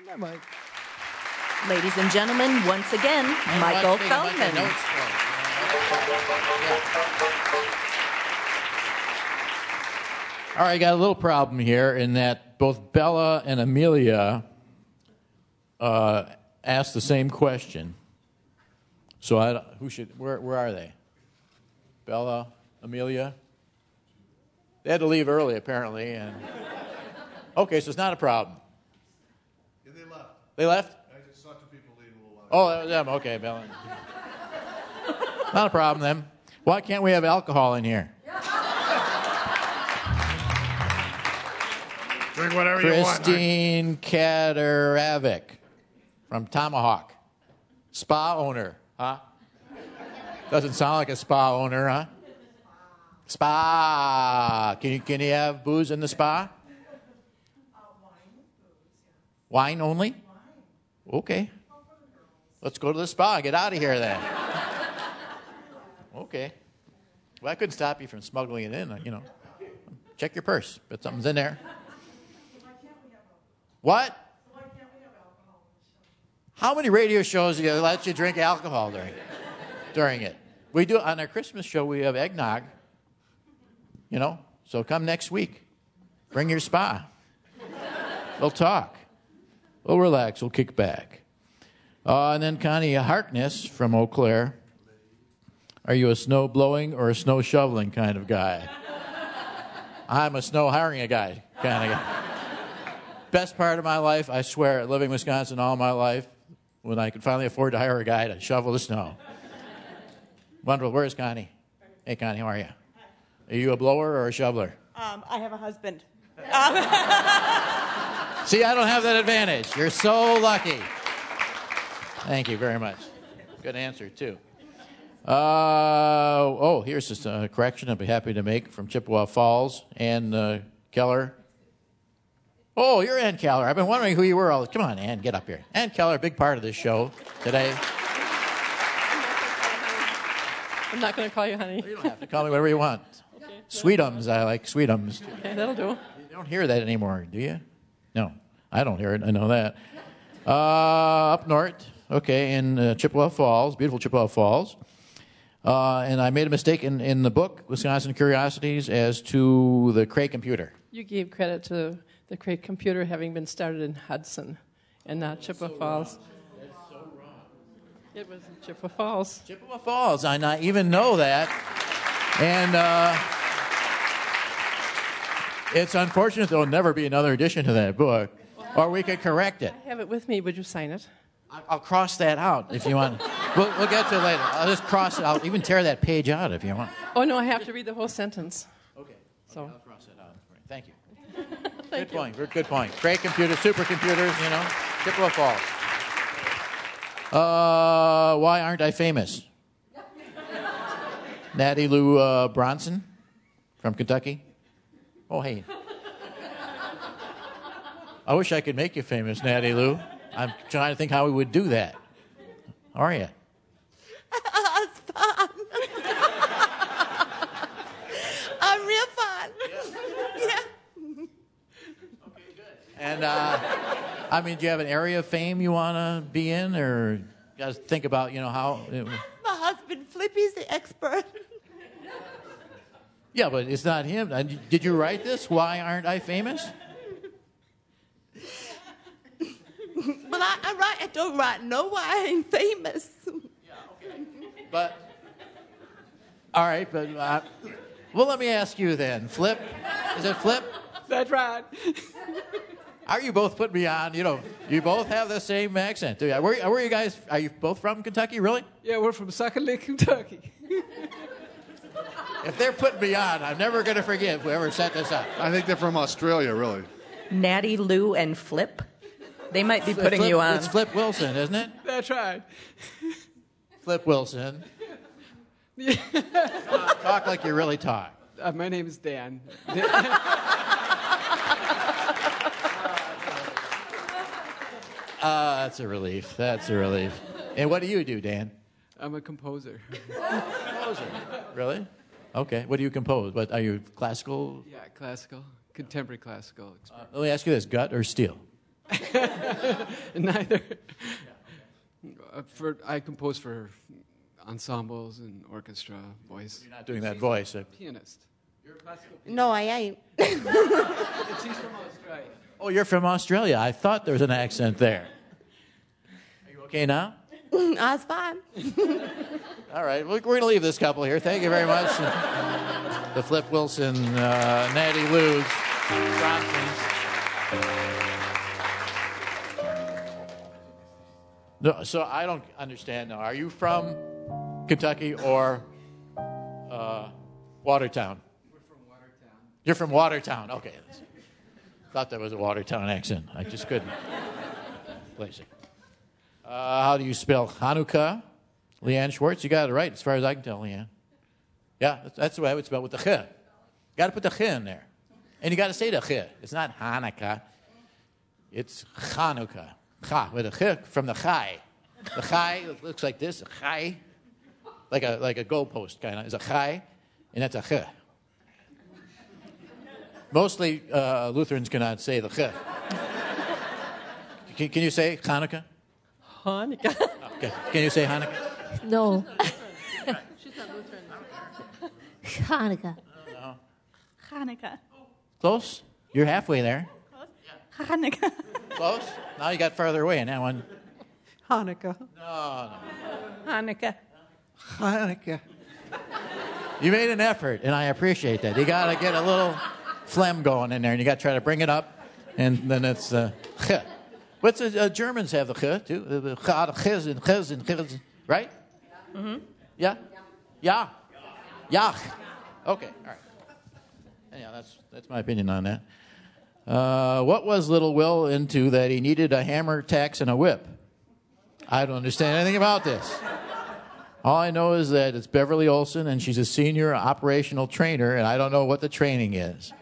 I might. Ladies and gentlemen, once again, Michael Feldman. All right, got a little problem here in that both Bella and Amelia asked the same question. So where are they? Bella, Amelia? They had to leave early, apparently. And okay, so it's not a problem. Yeah, they left. They left? I just saw two people leave a little while Oh, that was them. Okay, Bella. Not a problem, then. Why can't we have alcohol in here? Drink whatever you want. Christine Kateravic from Tomahawk. Spa owner, huh? Doesn't sound like a spa owner, huh? Spa. Can you have booze in the spa? Wine only? Okay. Let's go to the spa and get out of here then. Okay. Well, I couldn't stop you from smuggling it in, you know. Check your purse, but something's in there. What? How many radio shows do you let you drink alcohol during it? We do on our Christmas show. We have eggnog. You know, so come next week. Bring your spa. We'll talk. We'll relax. We'll kick back. And then Connie Harkness from Eau Claire. Are you a snow blowing or a snow shoveling kind of guy? I'm a snow hiring a guy kind of guy. Best part of my life, I swear, living in Wisconsin all my life, when I could finally afford to hire a guy to shovel the snow. Wonderful. Where's Connie? Hey, Connie, how are you? Are you a blower or a shoveler? I have a husband. See, I don't have that advantage. You're so lucky. Thank you very much. Good answer, too. Here's just a correction I'd be happy to make from Chippewa Falls. Ann Keller. Oh, you're Ann Keller. I've been wondering who you were all. Come on, Ann, get up here. Ann Keller, a big part of this show today. I'm not going to call you honey. You don't have to call me whatever you want. Okay. Sweetums, I like Sweetums. Okay, that'll do. You don't hear that anymore, do you? No, I don't hear it. I know that. Up north, okay, in Chippewa Falls, beautiful Chippewa Falls. And I made a mistake in the book, Wisconsin Curiosities, as to the Cray computer. You gave credit to the Cray computer having been started in Hudson and not Chippewa Falls. That's so wrong. It was in Chippewa Falls. Chippewa Falls, I not even know that. And it's unfortunate there will never be another edition to that book, or we could correct it. I have it with me. Would you sign it? I'll cross that out if you want. We'll get to it later. I'll just cross it. I'll even tear that page out if you want. Oh, no, I have to read the whole sentence. Okay. So. I'll cross that out. Thank you. Thank Good point. Good point. Great computers, supercomputers, you know. Chippewa Falls. Why aren't I famous? Natty Lou Bronson from Kentucky. Oh, hey. I wish I could make you famous, Natty Lou. I'm trying to think how we would do that. How are you? It's fun. I'm real fun. Yeah. Okay, good. And, I mean, do you have an area of fame you want to be in, or you guys think about, you know, how... My husband, Flippy's the expert. Yeah, but it's not him. Did you write this? Why aren't I famous? Well, I don't write no why I ain't famous. Yeah, okay. But, all right, but, well, let me ask you then. Flip? Is it Flip? That's right. Are you both putting me on? You know, you both have the same accent. Do you? Where are you guys? Are you both from Kentucky, really? Yeah, we're from Sucker Lake, Kentucky. If they're putting me on, I'm never going to forgive whoever set this up. I think they're from Australia, really. Natty, Lou, and Flip. They might be putting Flip, you on. It's Flip Wilson, isn't it? That's right. Flip Wilson. Talk like you really talk. My name is Dan. That's a relief. That's a relief. And what do you do, Dan? I'm a composer. Composer. Really? Okay. What do you compose? What are you, classical? Yeah, classical, contemporary classical. Let me ask you this: gut or steel? Neither. I compose for ensembles and orchestra, voice. You're not doing that voice. Pianist. You're a classical pianist. No, I ain't. She's from Australia. Oh, you're from Australia. I thought there was an accent there. Are you okay now? I was fine. All right, we're going to leave this couple here. Thank you very much. The Flip Wilson, Natty Lou's, Bronsons. No, so I don't understand now. Are you from Kentucky or Watertown? We're from Watertown. You're from Watertown. Okay. Thought that was a Watertown accent. I just couldn't place it. How do you spell Hanukkah? Leanne Schwartz, you got it right as far as I can tell, Leanne. Yeah, that's the way I would spell with the ch. You got to put the ch in there. And you got to say the ch. It's not Hanukkah. It's Chanukah. Cha, with a ch from the chai. The chai looks like this, a chai. Like a goalpost kind of. Is a chai, and that's a ch. Mostly Lutherans cannot say the ch. Can you say Hanukkah? Hanukkah. Okay. Can you say Hanukkah? No. She's not Lutheran. Hanukkah. No. Hanukkah. Close? You're halfway there. Hanukkah. Close? Now you got further away in that one. Hanukkah. No. Hanukkah. Hanukkah. You made an effort, and I appreciate that. You got to get a little phlegm going in there, and you got to try to bring it up, and then it's ch. What's the Germans have the ch too? The ch and ch and ch, right? Mm-hmm. Yeah. Yeah. Yach. Okay. All right. Anyhow, that's my opinion on that. What was Little Will into that he needed a hammer, tacks, and a whip? I don't understand anything about this. All I know is that it's Beverly Olson, and she's a senior operational trainer, and I don't know what the training is.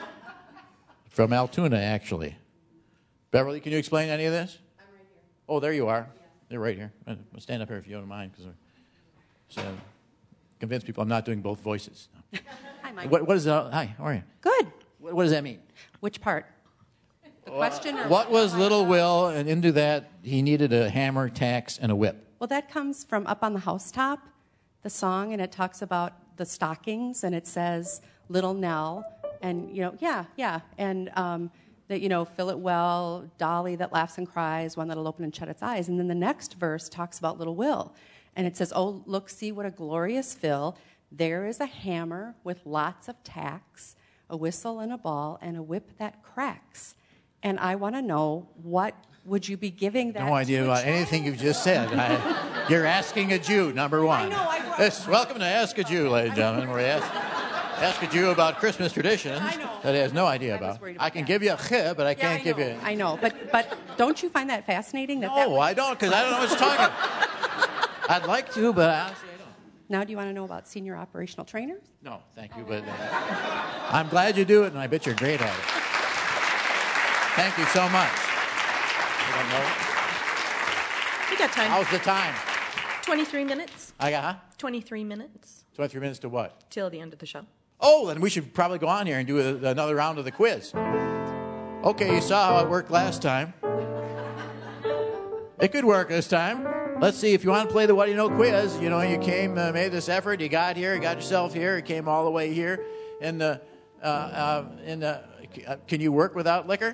From Altoona, actually. Beverly, can you explain any of this? I'm right here. Oh, there you are. Yeah. They're right here. I'll stand up here if you don't mind, because we're convince people I'm not doing both voices. Hi, Mike. What is it? Hi, how are you? Good. What does that mean? Which part? The question? Or what was Little Will, and into that he needed a hammer, tacks, and a whip? Well, that comes from Up on the Housetop, the song, and it talks about the stockings, and it says Little Nell, and, and that, fill it well, Dolly that laughs and cries, one that'll open and shut its eyes. And then the next verse talks about Little Will, and it says, oh, look, see what a glorious fill. There is a hammer with lots of tacks, a whistle and a ball, and a whip that cracks. And I want to know, what would you be giving that? No idea about anything you've just said. You're asking a Jew, number one. I know. Welcome to Ask a Jew, ladies and gentlemen, where we ask a Jew about Christmas traditions that he has no idea about. I can give you a ch, but I can't give you... I know, but don't you find that fascinating? No, I don't, because I don't know what you're talking about. I'd like to, but honestly, I don't. Now, do you want to know about senior operational trainers? No, thank you, but I'm glad you do it, and I bet you're great at it. Thank you so much. I don't know. We got time. How's the time? 23 minutes. 23 minutes. 23 minutes to what? Till the end of the show. Oh, then we should probably go on here and do another round of the quiz. Okay, you saw how it worked last time. It could work this time. Let's see, if you want to play the What Do You Know quiz, you came, made this effort, you got here, you got yourself here, you came all the way here. And can you work without liquor?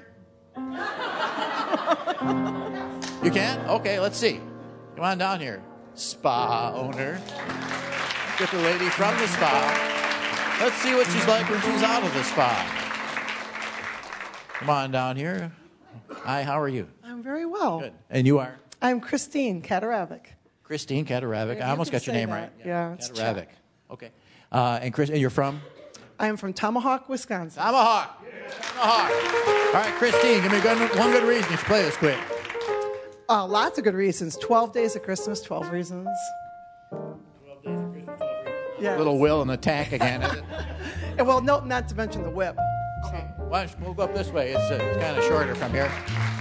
You can? Okay, let's see. Come on down here. Spa owner. Get the lady from the spa. Let's see what she's like when she's out of the spa. Come on down here. Hi, how are you? I'm very well. Good. And you are? I'm Christine Kataravic. Christine Kataravic. I almost got your name right. Yeah, it's Kataravic. Okay. And you're from? I'm from Tomahawk, Wisconsin. Tomahawk. Tomahawk. All right, Christine, give me one good reason you should play this quick. Lots of good reasons. 12 Days of Christmas, 12 reasons. 12 Days of Christmas, 12 reasons. Yes. Little Will and attack again, is it? And well, no, not to mention the whip. Okay. Why don't you move up this way? It's kind of shorter from here.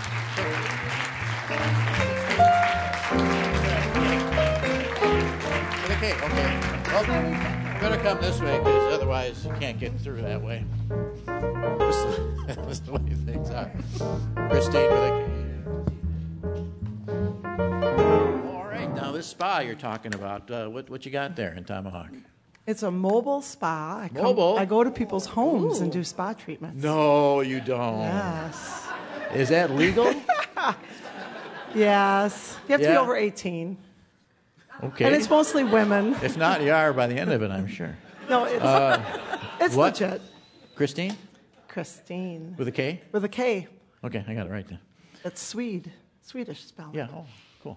Okay. Well, you better come this way, because otherwise you can't get through that way. This is the way things are. Christine with a K. spa you're talking about. What you got there in Tomahawk? It's a mobile spa. Mobile? I go to people's homes and do spa treatments. No, you don't. Yes. Is that legal? Yes. You have to be Yeah. over 18. Okay. And it's mostly women. If not, you are by the end of it, I'm sure. No, it's what? legit. Christine? Christine. With a K? With a K. Okay, I got it right there. That's Swedish spelling. Yeah, oh, cool.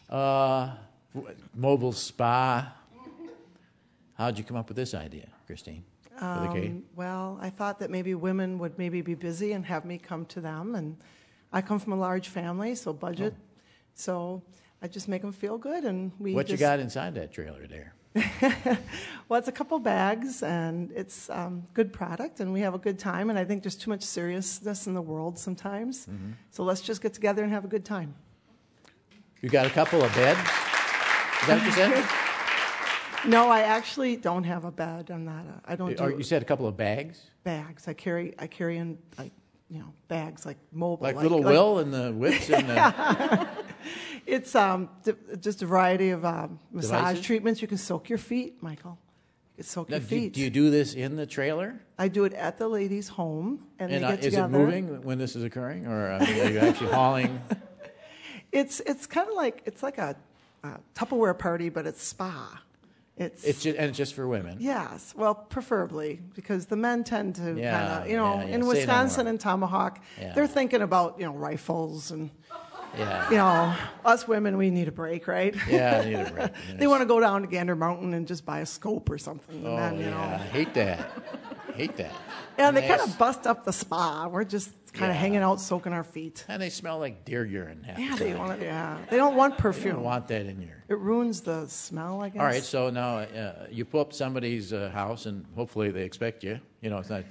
Mobile spa. How'd you come up with this idea, Christine? With a K? Well, I thought that maybe women would maybe be busy and have me come to them. And I come from a large family, so budget. So I just make them feel good. And What you got inside that trailer there? Well, it's a couple bags, and it's good product, and we have a good time. And I think there's too much seriousness in the world sometimes. Mm-hmm. So let's just get together and have a good time. You got a couple of beds? Is that what you said? No, I actually don't have a bed. I don't do You said a couple of bags? bags. I carry in bags like mobile. Like little Will and the whips and the... It's just a variety of massage Devices? treatments. You can soak your feet, Michael. You can soak Now, your feet. do you do this in the trailer? I do it at the ladies' home, and they get Is together. it moving when this is occurring, or are you actually hauling? It's kind of like a Tupperware party, but it's spa. It's just for women. Yes, well, preferably, because the men tend to Yeah, kind of, yeah. in Say no Wisconsin more. and Tomahawk, Yeah. they're thinking about, rifles and, Yeah. us women, we need a break, right? Yeah, I need a break. They want to go down to Gander Mountain and just buy a scope or something. Oh, and then, yeah. I hate that. And they kind Nice. of bust up the spa. We're just kind of Yeah. hanging out, soaking our feet. And they smell like deer urine. half Yeah, the they time. want They don't want You perfume. don't want that in your... It ruins the smell, I guess. All right, so now you pull up somebody's house, and hopefully they expect you. It's not...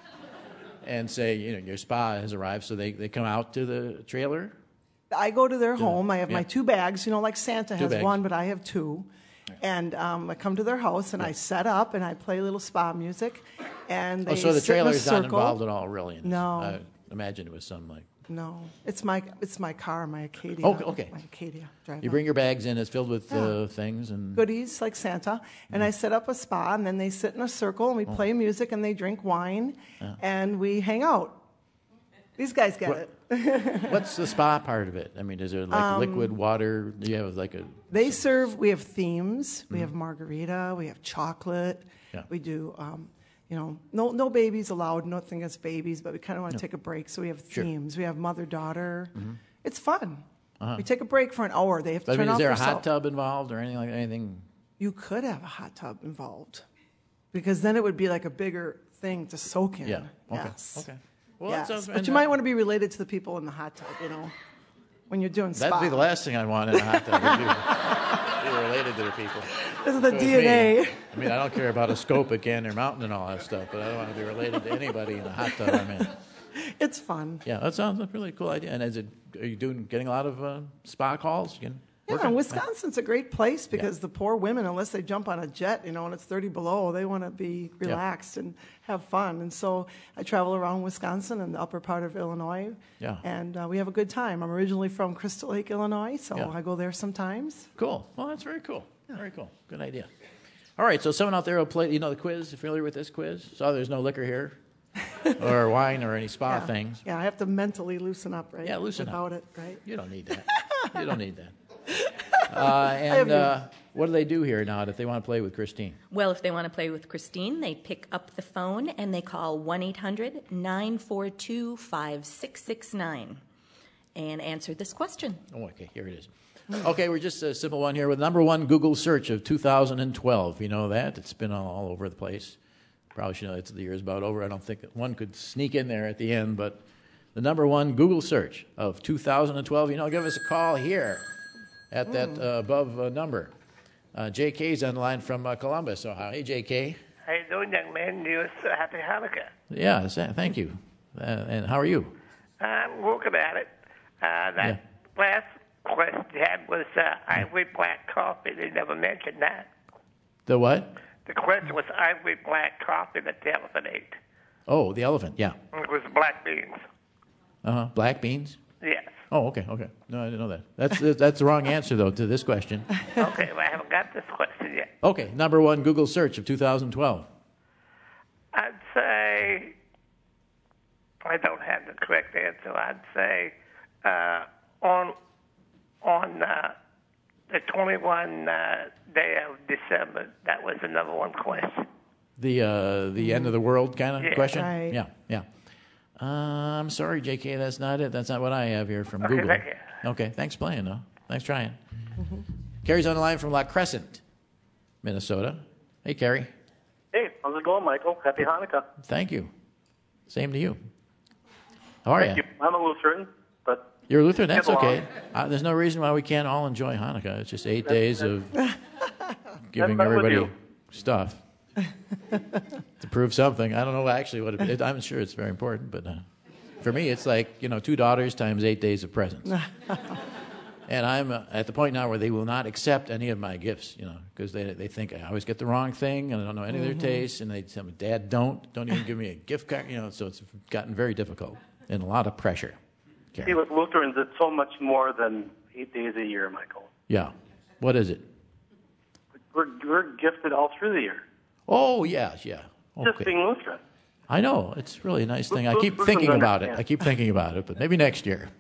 And say, your spa has arrived, so they come out to the trailer? I go to their home. I have my yeah. 2 bags. Like Santa has bags. 1, but I have 2. And I come to their house, and I set up, and I play a little spa music. And they So the sit in a trailer's not circle. involved at all, really? in this. No. I imagine it was some like... No, it's my car, my Acadia. Okay. My Acadia. Drive You up. bring your bags in, it's filled with things and... Goodies like Santa, and I set up a spa, and then they sit in a circle, and we play music, and they drink wine, and we hang out. These guys get it. What's the spa part of it? I mean, is there like liquid water? Do you have like a... We have themes. We have margarita. We have chocolate. Yeah. We do, no babies allowed, nothing against babies, but we kind of want to take a break, so we have Sure. themes. We have mother-daughter. It's fun. We take a break for an hour. They have to I turn mean, is off there their a cell. hot tub involved or anything? You could have a hot tub involved, because then it would be like a bigger thing to soak in. Yeah. Okay. Yes. Okay. Well, Yes. that sounds... But you might want to be related to the people in the hot tub, when you're doing spa. That'd be the last thing I want in a hot tub. Be related to the people. This is the So it's DNA. me. I mean, I don't care about a scope at Gander Mountain and all that stuff, but I don't want to be related to anybody in the hot tub I'm in. It's fun. Yeah, that sounds like a really cool idea. And are you getting a lot of spa calls? Yeah, and Wisconsin's a great place because the poor women, unless they jump on a jet, and it's 30 below, they want to be relaxed and have fun. And so I travel around Wisconsin and the upper part of Illinois, and we have a good time. I'm originally from Crystal Lake, Illinois, so I go there sometimes. Cool. Well, that's very cool. Very cool. Good idea. All right, so someone out there will play, the quiz. Familiar with this quiz? So there's no liquor here or wine or any spa things. Yeah, I have to mentally loosen up, right? Yeah, loosen up. Without it, right? You don't need that. You don't need that. And what do they do here now if they want to play with Christine? Well, if they want to play with Christine, they pick up the phone and they call 1-800-942-5669 and answer this question. Oh, okay, here it is. Okay, we're just a simple one here with number 1 Google search of 2012. You know that? It's been all over the place. Probably should know it's the year's about over. I don't think that one could sneak in there at the end, but the number 1 Google search of 2012. Give us a call here at that above number. JK's on the line from Columbus, Ohio. Hey, JK. How you doing, young man? Happy Hanukkah. Yeah, thank you. And how are you? I'm working at it. That last question you had was ivory black coffee. They never mentioned that. The what? The question was ivory black coffee that the elephant ate. Oh, the elephant, yeah. It was black beans. Black beans? Yes. Oh, okay. No, I didn't know that. That's the wrong answer, though, to this question. Okay, well, I haven't got this question yet. Okay, number one Google search of 2012. I'd say, I don't have the correct answer. I'd say on the 21 day of December, that was the number one question. The end of the world kind of question? Right. Yeah. I'm sorry, JK, that's not it. That's not what I have here from Okay, Google. thank you. Okay, thanks for playing, though. Thanks for trying. Carrie's on the line from La Crescent, Minnesota. Hey, Carrie. Hey, how's it going, Michael? Happy Hanukkah. Thank you. Same to you. How are Thank you. I'm a Lutheran, but... You're a Lutheran? That's Get along. okay. There's no reason why we can't all enjoy Hanukkah. It's just 8 days of giving That's with everybody you. stuff to prove something. I don't know actually what it is. I'm sure it's very important, but for me, it's like, 2 daughters times 8 days of presents. And I'm at the point now where they will not accept any of my gifts, because they think I always get the wrong thing and I don't know any of their tastes. And they tell me, Dad, don't even give me a gift card. So it's gotten very difficult and a lot of pressure. See, with Lutherans, it's so much more than 8 days a year, Michael. Yeah. What is it? We're gifted all through the year. Oh, yes, yeah. Okay. Just being Lutheran. I know. It's really a nice thing. I keep Lutherans thinking about it. understand. But maybe next year.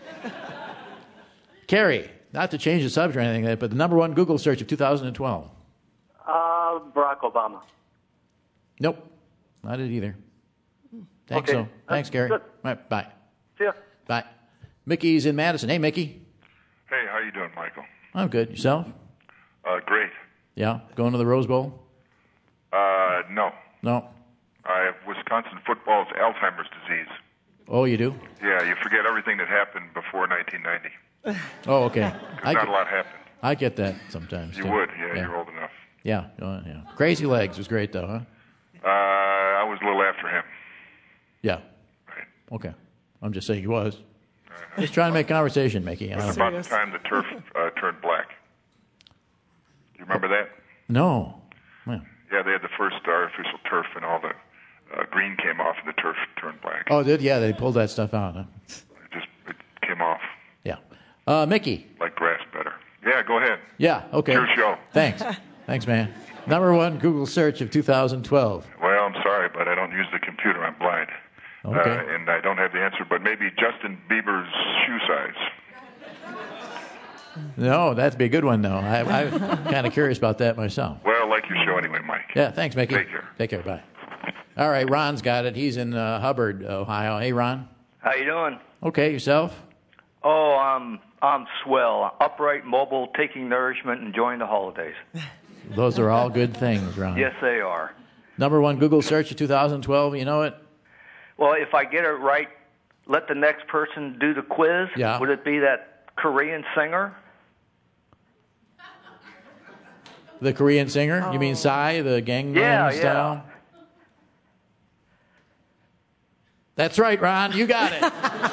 Carrie, not to change the subject or anything, but the number one Google search of 2012. Barack Obama. Nope. Not it either. Thanks, Okay. so. Thanks, Gary. Good. All right, bye. See ya. Bye. Mickey's in Madison. Hey, Mickey. Hey, how you doing, Michael? I'm good. Yourself? Great. Yeah. Going to the Rose Bowl? No. No. I have Wisconsin football's Alzheimer's disease. Oh, you do? Yeah, you forget everything that happened before 1990. Oh, okay. Not a lot happened. I get that sometimes. You too. would, yeah, you're old enough. Yeah. Yeah. Crazy Legs was great, though, huh? I was a little after him. Yeah. Okay. I'm just saying he was. Just trying to make conversation, Mickey. It was about the time the turf turned black. Do you remember that? No. Yeah. Yeah, they had the first artificial turf, and all the green came off, and the turf turned black. Oh, yeah, they pulled that stuff out, huh? It came off. Yeah. Mickey. Like grass better. Yeah, go ahead. Yeah, okay. It's your show. Thanks. Thanks, man. Number one Google search of 2012. Well, I'm sorry, but I don't use the computer. I'm blind. Okay. And I don't have the answer, but maybe Justin Bieber's shoe size. No, that'd be a good one, though. I'm kind of curious about that myself. Well, I like your show anyway, Mike. Yeah, thanks, Mickey. Take care. Take care, bye. All right, Ron's got it. He's in Hubbard, Ohio. Hey, Ron. How you doing? Okay, yourself? Oh, I'm swell. Upright, mobile, taking nourishment, enjoying the holidays. Those are all good things, Ron. Yes, they are. Number one Google search of 2012, you know it? Well, if I get it right, let the next person do the quiz. Yeah. Would it be that Korean singer? The Korean singer? You mean Psy, the Gangnam Style? That's right, Ron. You got it.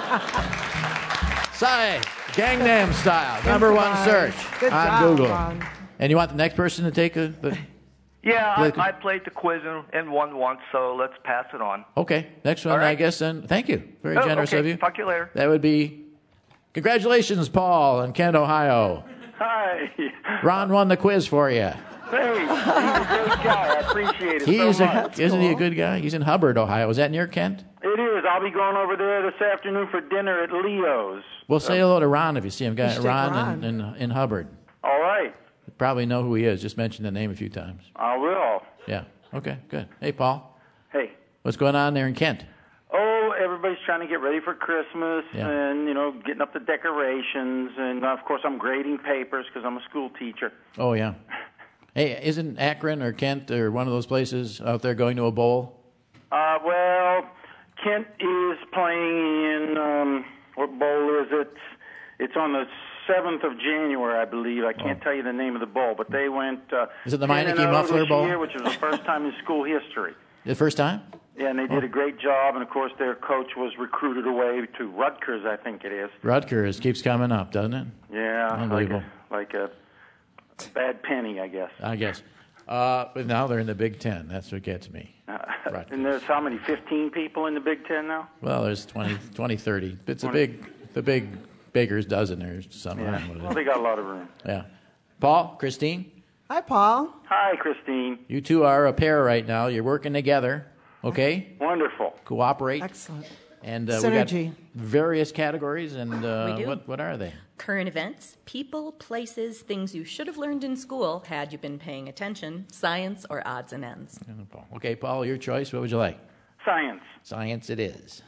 Psy, Gangnam Style. Number one search Good on job, Google. Ron. And you want the next person to take the... Yeah, I played the quiz and won once, so let's pass it on. Okay, next one, All right. I guess, then. Thank you. Very generous okay. of you. Talk to you later. That would be... Congratulations, Paul in Kent, Ohio. Hi. Ron won the quiz for you. Hey, he's a great guy. I appreciate it He's so much. isn't he a good guy? He's in Hubbard, Ohio. Is that near Kent? It is. I'll be going over there this afternoon for dinner at Leo's. Well, say hello to Ron if you see him. You should take Ron Ron. in Hubbard. All right. You probably know who he is. Just mention the name a few times. I will. Yeah. Okay, good. Hey, Paul. Hey. What's going on there in Kent? Oh, everybody's trying to get ready for Christmas and, getting up the decorations. And, of course, I'm grading papers because I'm a school teacher. Oh, yeah. Hey, isn't Akron or Kent or one of those places out there going to a bowl? Well, Kent is playing in, what bowl is it? It's on the 7th of January, I believe. I can't tell you the name of the bowl, but they went Is it the 10-0 Meineke Muffler this Bowl? year, which was the first time in school history. The first time? Yeah, and they did a great job, and of course their coach was recruited away to Rutgers, I think it is. Rutgers keeps coming up, doesn't it? Yeah, Unbelievable. like a bad penny, I guess. I guess. But now they're in the Big Ten. That's what gets me. And there's how many, 15 people in the Big Ten now? Well, there's 20, 30. It's the big baker's dozen or something. I don't know what it Well, is. they got a lot of room. Yeah. Paul, Christine, Hi, Paul. Hi, Christine. you two are a pair right now. You're working together, okay? Wonderful. Cooperate. Excellent. And Synergy. we got various categories, and We do. what are they? Current events, people, places, things you should have learned in school had you been paying attention, science, or odds and ends. Okay, Paul, your choice. What would you like? Science. Science it is.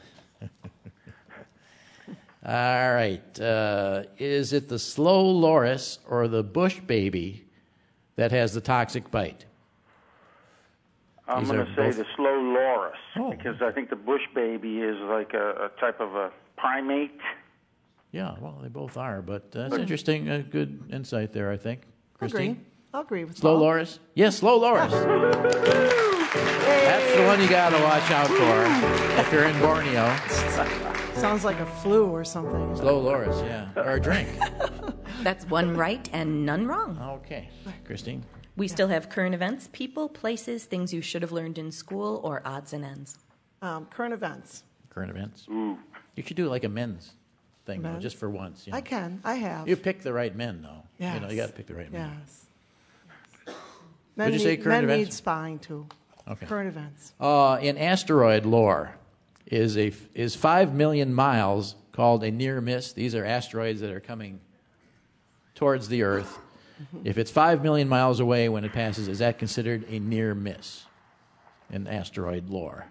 All right. Is it the slow loris or the bush baby that has the toxic bite? I'm These going are to say both- the slow loris Oh. because I think the bush baby is like a type of a primate. Yeah, well, they both are, but that's interesting. Good insight there, I think. Christine? I'll agree with Slow Paul. loris? Yes, slow loris. That's the one you got to watch out for if you're in Borneo. Sounds like a flu or something. Slow loris, yeah. Or a drink. That's one right and none wrong. Okay. Christine? We still have current events, people, places, things you should have learned in school, or odds and ends. Current events. Current events? You should do like a men's thing, though, Men's? just for once. You know? I can. I have. You pick the right men, though. Yes. You know, you got to pick the right men. Yes. What'd you say, current men events? need spying, too. Okay. Current events. In asteroid lore, is 5 million miles called a near miss? These are asteroids that are coming towards the Earth. If it's 5 million miles away when it passes, is that considered a near miss in asteroid lore?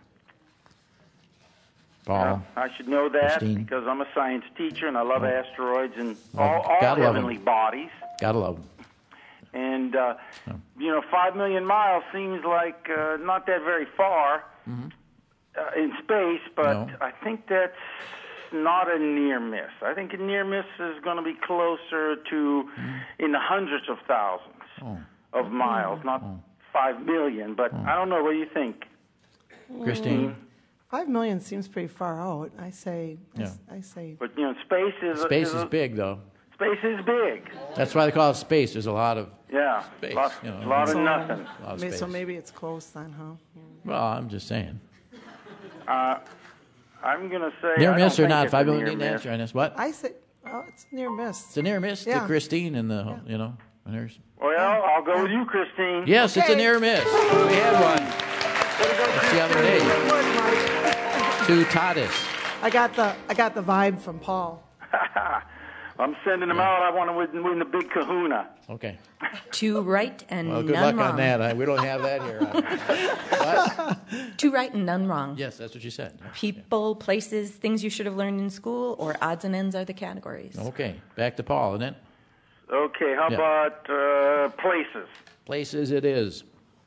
Paul? I should know that Christine? because I'm a science teacher and I love asteroids and Oh, all gotta love 'em. heavenly bodies. Gotta love them. And, 5 million miles seems like not that very far in space, but No. I think that's not a near miss. I think a near miss is going to be closer to in the hundreds of thousands of miles, not 5 million. But I don't know. What do you think? Christine? 5 million seems pretty far out. I say. Yeah. I say. But, space is... Space is big, though. Space is big. That's why they call it space. There's a lot of Yeah, space. lot, you know. lot of nothing. A lot of So space. maybe it's close then, huh? Well, I'm just saying. I'm going to say... Near I miss don't or think not? it's 5 a million near need miss. answer on this. What? I say. Oh, it's near miss. It's a near miss Yeah. to Christine and the, and hers. Well, I'll go with you, Christine. Yes, it's a near miss. We had one. That's the other day. To Tatis. I got the vibe from Paul. I'm sending them out. I want to win the big kahuna. Okay. Two right and Well, good none luck wrong. on that. We don't have that here. What? Two right and none wrong. Yes, that's what you said. People, places, things you should have learned in school, or odds and ends are the categories. Okay. Back to Paul, isn't it? Okay, how Yeah. about places? Places it is.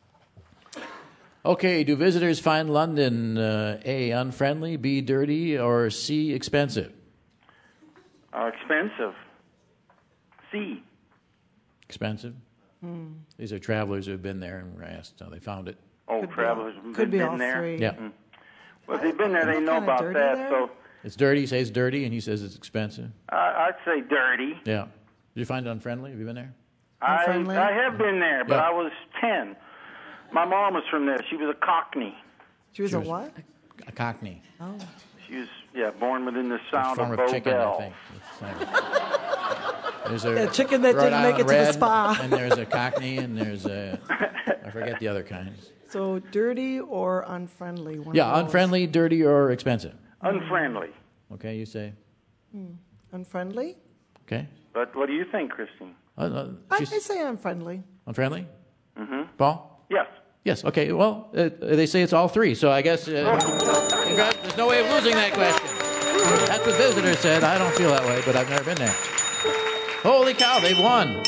Okay, do visitors find London A, unfriendly, B, dirty, or C, expensive? Expensive. C. Expensive? These are travelers who have been there and were asked how they found it. Oh, travelers Could be been all there. three. Yeah. Well, if they've been there, they Isn't it know kinda about dirty that. there? So It's dirty. He says dirty, and he says it's expensive. I'd say dirty. Yeah. Did you find it unfriendly? Have you been there? Unfriendly? I have been there, but Yeah. I was 10. My mom was from there. She was a Cockney. She was a what? A Cockney. Oh. She was, born within the sound Form of of Bow chicken, Bell. I think. There's a Yeah, chicken that Rhode didn't make Island it to the red, spa. And there's a Cockney, and there's a, I forget the other kinds. So dirty or unfriendly? One Yeah, of those. unfriendly, dirty, or expensive. Unfriendly. Okay, you say. Unfriendly? Okay. But what do you think, Christine? I say unfriendly. Unfriendly? Mm-hmm. Paul? Yes. Yes, okay. Well, they say it's all three, so I guess there's no way of losing that question. That's what visitors said. I don't feel that way, but I've never been there. Holy cow, they've won.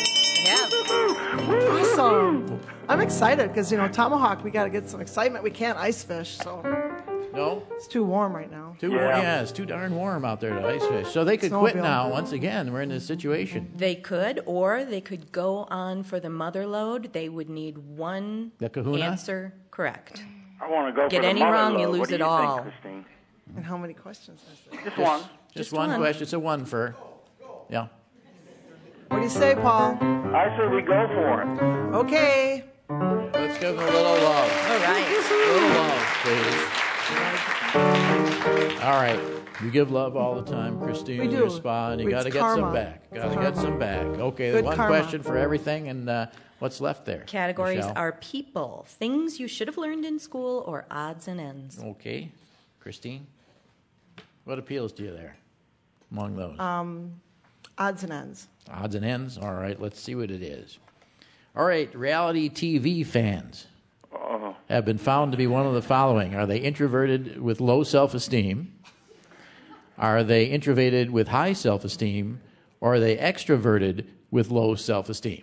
Awesome. I'm excited because, tomahawk, we got to get some excitement. We can't ice fish, so. No? It's too warm right now. Too warm. Yeah, it's too darn warm out there to ice fish. So they could quit now. Once again, we're in this situation. They could, or they could go on for the mother load. They would need one The kahuna? answer correct. I want to go Get for the any mother wrong, load. you lose What do it you all. Think, Christine? And how many questions is there? Just one. Just one question. It's a one for. Yeah. What do you say, Paul? I say we go for it. Okay. Let's give them a little love. All right. A little love, please. All right. You give love all the time, Christine. We do. Your spa, and you It's got to get karma. some back. Got to get some back. Okay, Good one karma. question for everything, and what's left there? Categories Michelle? are people, things you should have learned in school, or odds and ends. Okay. Christine? What appeals to you there among those? Odds and ends. Odds and ends? All right, let's see what it is. All right, reality TV fans have been found to be one of the following. Are they introverted with low self-esteem? Are they introverted with high self-esteem? Or are they extroverted with low self-esteem?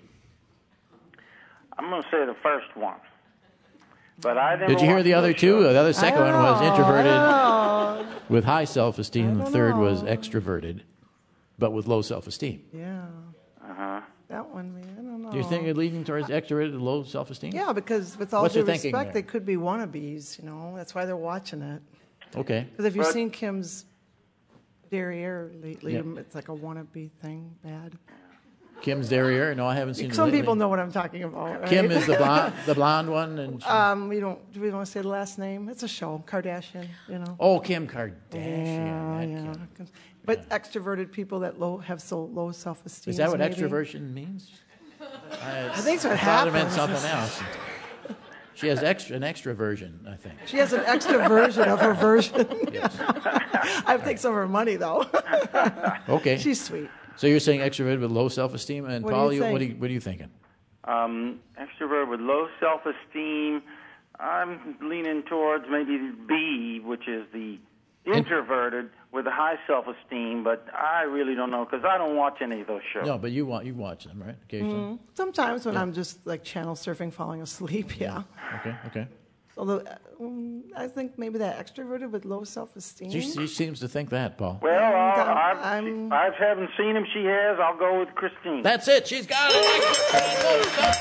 I'm going to say the first one. But I never Did you hear watched the other those two? shows. The other second one was introverted Oh, with high self-esteem. The don't third know. was extroverted, but with low self-esteem. yeah. Uh-huh. That one, man. I don't know. Do you think it's leaning towards extroverted and low self-esteem? Yeah, because with all What's due your thinking respect, there? they could be wannabes, That's why they're watching it. Okay. Because if you've But- seen Kim's derriere lately, Yep. it's like a wannabe thing, bad. Kim's derriere? No, I haven't seen it Some lately. people know what I'm talking about, right? Kim is the blonde one, and do we want to say the last name? It's a show, Kardashian, oh, Kim Kardashian. Yeah, that yeah. Kim. But extroverted people that have so low self-esteem. Is that what maybe. extroversion means? I think so. It thought it meant happens. something else. She has an extra version, I think. She has an extra version of her version. Yes. I take some of her money though. Okay. She's sweet. So you're saying extroverted with low self-esteem, and What do Paul, you what think? are you thinking? Extrovert with low self-esteem. I'm leaning towards maybe B, which is the introverted with a high self-esteem, but I really don't know because I don't watch any of those shows. No, but you watch them, right? Occasionally. Sometimes when I'm just like channel surfing, falling asleep, yeah. Okay. Although I think maybe that extroverted with low self-esteem. She seems to think that, Paul. Well, I'm- I haven't seen him. She has. I'll go with Christine. That's it. She's got it.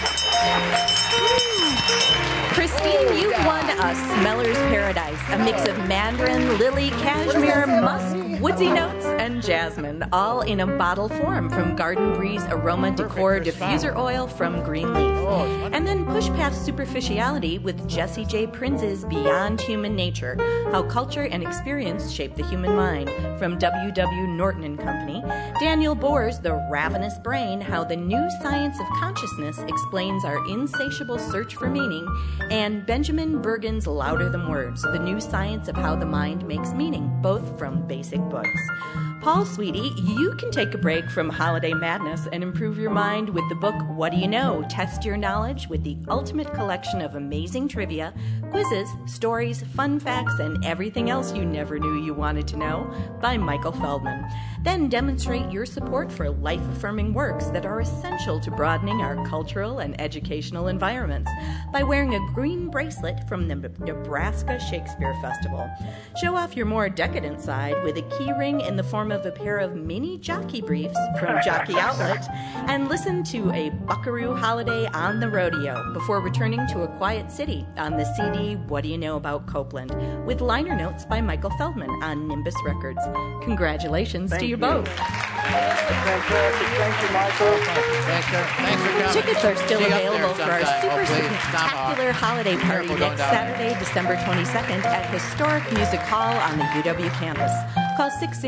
Christine, you've won a Smeller's Paradise, a mix of mandarin, lily, cashmere, musk, woodsy notes, and jasmine, all in a bottle form from Garden Breeze Aroma Decor Diffuser Oil from Greenleaf. And then push past superficiality with Jesse J. Prinz's Beyond Human Nature, How Culture and Experience Shape the Human Mind from W.W. Norton and Company. Daniel Bohr's The Ravenous Brain, How the New Science of Consciousness Explains Our Insatiable Search for Meaning, and Benjamin Bergen's Louder Than Words, The New Science of How the Mind Makes Meaning, both from Basic Books. Paul, sweetie, you can take a break from holiday madness and improve your mind with the book What Do You Know? Test your knowledge with the ultimate collection of amazing trivia, quizzes, stories, fun facts, and everything else you never knew you wanted to know by Michael Feldman. Then demonstrate your support for life-affirming works that are essential to broadening our cultural and educational environments by wearing a green bracelet from the Nebraska Shakespeare Festival. Show off your more decadent side with a key ring in the form of a pair of mini jockey briefs from Jockey Outlet, and listen to a Buckaroo Holiday on the Rodeo before returning to a quiet city on the CD What Do You Know About Copeland, with liner notes by Michael Feldman on Nimbus Records. Congratulations to you both. Fantastic. Thank you, Michael. Thanks for coming. Tickets are still See you up available there for our sometime. super Oh, please, spectacular holiday party Careful going next down there. Saturday, December 22nd at Historic Music Hall on the UW campus. Call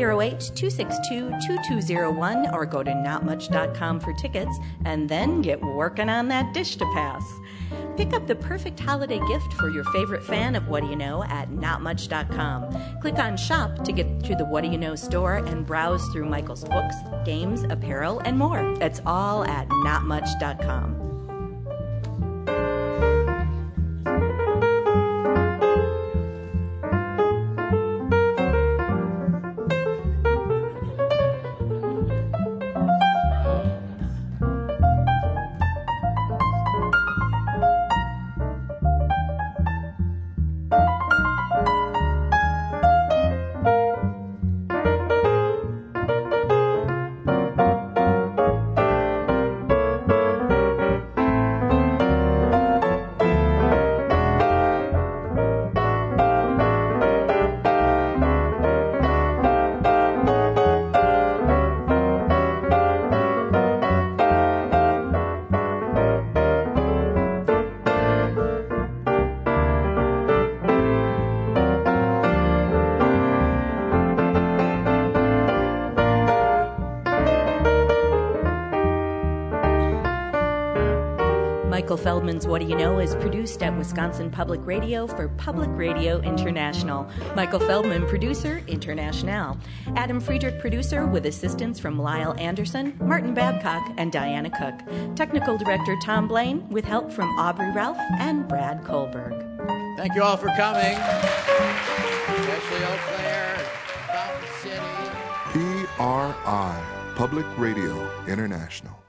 608-262-2201 or go to notmuch.com for tickets and then get working on that dish to pass. Pick up the perfect holiday gift for your favorite fan of What Do You Know at notmuch.com. Click on Shop to get to the What Do You Know store and browse through Michael's books, games, apparel, and more. It's all at notmuch.com. Michael Feldman's What Do You Know is produced at Wisconsin Public Radio for Public Radio International. Michael Feldman, producer, International. Adam Friedrich, producer, with assistance from Lyle Anderson, Martin Babcock, and Diana Cook. Technical director Tom Blaine, with help from Aubrey Ralph and Brad Kohlberg. Thank you all for coming. Especially Eau Claire, Fountain City. PRI, Public Radio International.